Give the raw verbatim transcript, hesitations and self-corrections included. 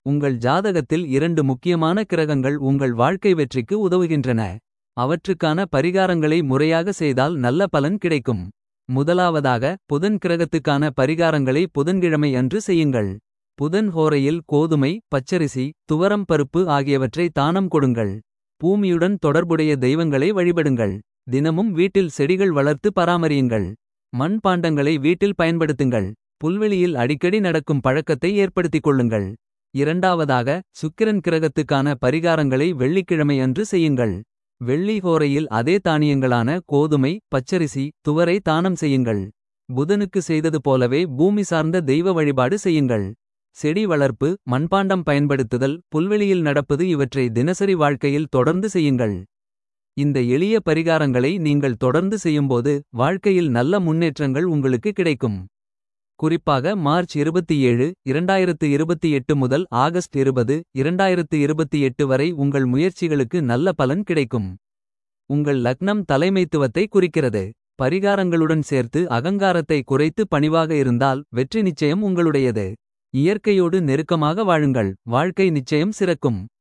உங்கள் ஜாதகத்தில் இரண்டு முக்கியமான கிரகங்கள் உங்கள் வாழ்க்கை வெற்றிக்கு உதவுகின்றன. அவற்றுக்கான பரிகாரங்களை முறையாக செய்தால் நல்ல பலன் கிடைக்கும். முதலாவதாக புதன் கிரகத்துக்கான பரிகாரங்களை புதன்கிழமை அன்று செய்யுங்கள். புதன் ஹோரையில் கோதுமை, பச்சரிசி, துவரம் பருப்பு ஆகியவற்றை தானம் கொடுங்கள். பூமியுடன் தொடர்புடைய தெய்வங்களை வழிபடுங்கள். தினமும் வீட்டில் செடிகள் வளர்த்து பராமரியுங்கள். மண் பாண்டங்களை வீட்டில் பயன்படுத்துங்கள். புல்வெளியில் அடிக்கடி நடக்கும் பழக்கத்தை ஏற்படுத்திக் கொள்ளுங்கள். இரண்டாவதாக சுக்கிரன் கிரகத்துக்கான பரிகாரங்களை வெள்ளிக்கிழமை அன்று செய்யுங்கள். வெள்ளி ஹோரையில் அதே தானியங்களான கோதுமை, பச்சரிசி, துவரை தானம் செய்யுங்கள். புதனுக்கு செய்தது போலவே பூமி சார்ந்த தெய்வ வழிபாடு செய்யுங்கள். செடி வளர்ப்பு, மண்பாண்டம் பயன்படுத்துதல், புல்வெளியில் நடப்பது இவற்றை தினசரி வாழ்க்கையில் தொடர்ந்து செய்யுங்கள். இந்த எளிய பரிகாரங்களை நீங்கள் தொடர்ந்து செய்யும்போது வாழ்க்கையில் நல்ல முன்னேற்றங்கள் உங்களுக்கு கிடைக்கும். குறிப்பாக மார்ச் இருபத்தி ஏழு, இரண்டாயிரத்து இருபத்தி எட்டு முதல் ஆகஸ்ட் இருபது, இரண்டாயிரத்து இருபத்தி எட்டு வரை உங்கள் முயற்சிகளுக்கு நல்ல பலன் கிடைக்கும். உங்கள் லக்னம் தலைமைத்துவத்தை குறிக்கிறது. பரிகாரங்களுடன் சேர்த்து அகங்காரத்தை குறைத்து பணிவாக இருந்தால் வெற்றி நிச்சயம் உங்களுடையது. இயற்கையோடு நெருக்கமாக வாழுங்கள், வாழ்க்கை நிச்சயம் சிறக்கும்.